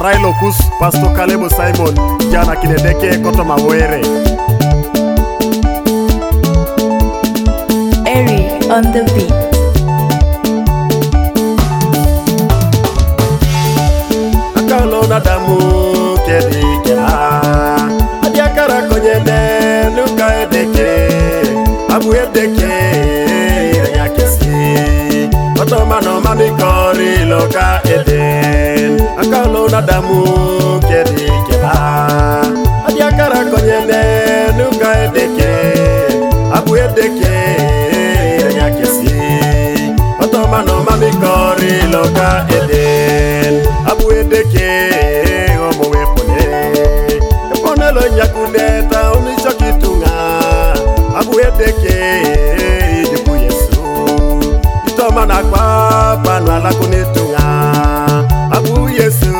Orai Locus, Pastor Caleb Simon, Jana Kinedeke, Koto Mawere. Eri on the beat. Akalo na damu kedi kela, adiakara konyene nuka edeke, abu edeke yakesi, otomano manikori loka eden. Akalo na damu kedi kela, adiakara konyene nuka edeke, abu edeke yakesi, otomano manikori loka eden. Abu edeke omo wepone epone lo nyakuneta umisho kitunga. Abu edeke idibu Yesu itoma na kwa panwa la kunitunga. Abu Yesu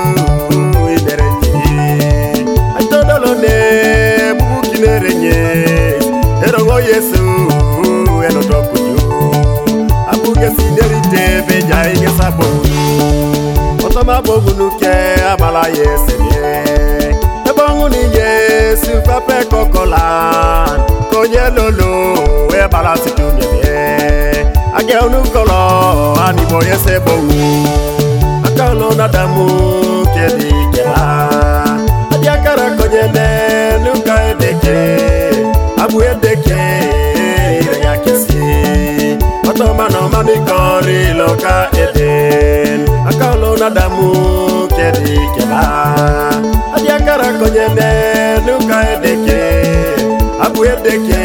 imerenji aitodolo ne bubu kinerenye erongo Yesu enotokuju. Abu Yesu nerite beja ingesa bonu Otoma bogunu ke abala yesene ebongu ni Yesu pape kokola konye lolo e bala situmye age unu kolo ani boye se bongu. Akalo na damu kedi kela adiakara konye ne nuka edeke. Abu edeke yakesi otoma no manikori loka eden. Akalo na damu kedi kela adiakara konyene nuka edeke. Abu edeke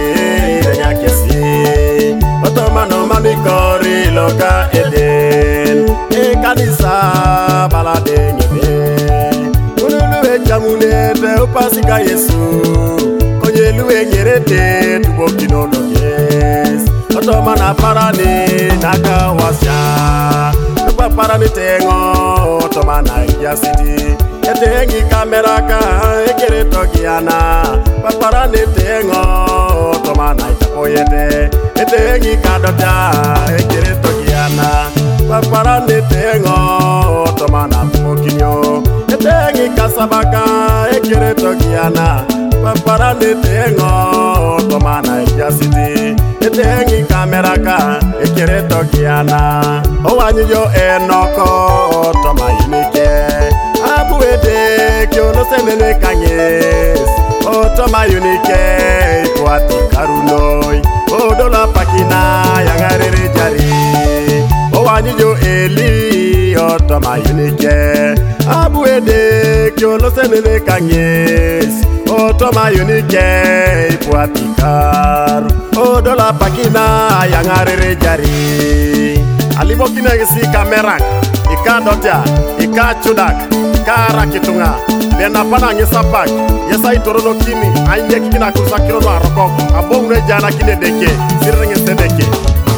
yakesi otoma no manikori loka eden. E kanisa balade nyebe unulu ejamune te upasika Yesu konyelu enyerete tuboki no doges. Otoma na parani nakawasya parani tengo otoma na India City etengi kamera ka ekere togiana parani tengo otoma na Itapoyete etengi kadota ekere togiana parani tengo otoma na Mokinyo etengi kasabaka ekere togiana parani tengo otoma na India City etengi kamera ka ekere togiana. Owanyi yo enoko toma yunike Abu edeke ono senene kanyes otoma yunike ikwati karunoi odola pakina yangarere jari. Owanyi yo eli otoma yunike Abu edeke ono senene kanyes otoma yunike ikwati karu odola pakina yangarere jari. Alibo kinegisi kamera ika dotia ika chudak ika rakitunga bena pana nyesa pak yesa itorono kini anye kikina kurusa kirono aroko abo une jana kine deke sirenge sedeke.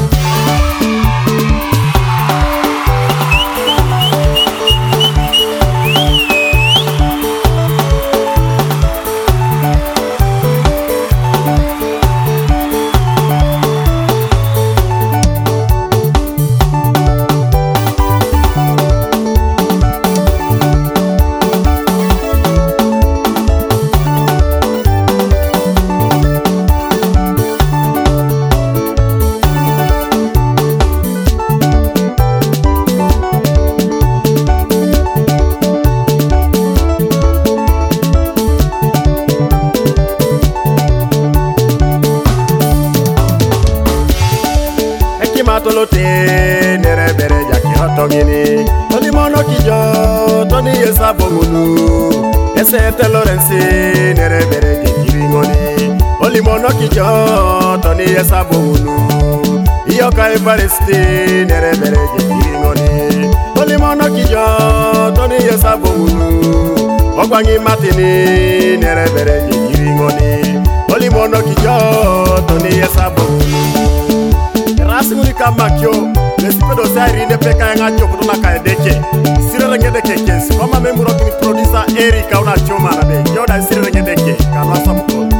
Matolote nere bere jaki otongini Toli mono kijo toni yesa bomunu Ese telorensi nere bere jekiringoni Oli mono kijo toni yesa bomunu Iyoka Evaristi nere bere jekiringoni Oli mono kijo toni yesa bomunu Ogwangi matini nere bere jekiringoni Oli mono kijo toni yesa bomunu Rasimuni kama kyo Nesipedo zairi nepeka yanga choko tuna kaedeke Sire renge deke kesi Mama memuro kini producer Erika una choma na de Yoda sire renge deke Kalwasa mkolo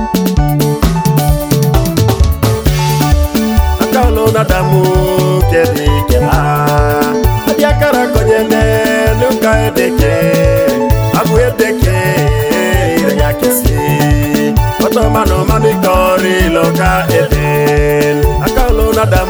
Akalo na damu kedi kema Adiakara konyene nuka edeke deke rega kesi oto mano mami kori loka eden akalo na